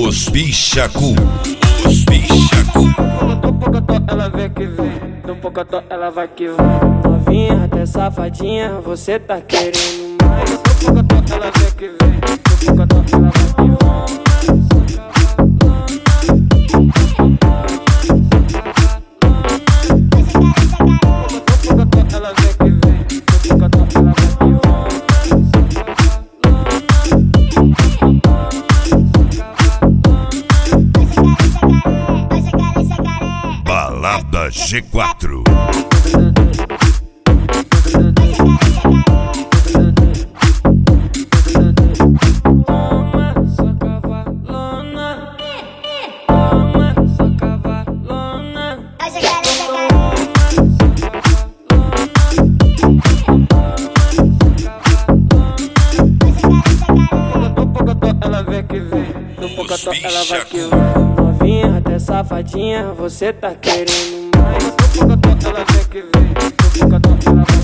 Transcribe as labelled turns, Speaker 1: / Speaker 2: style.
Speaker 1: Os bichacu. Os bichacu.
Speaker 2: Do pocotó ela vem que vem, do pocotó ela vai que vai. Novinha até safadinha, você tá querendo mais. Do pocotó ela vem que vem, do pocotó ela vai que vai.
Speaker 1: Balada G4.
Speaker 2: Toma sua cavalona, toma sua cavalona. Do pocotó ela vem que vem, do pocotó ela vai que vai. Novinha até safadinha, você tá querendo mais. Do pocotó ela vem que vem, do pocotó ela vai.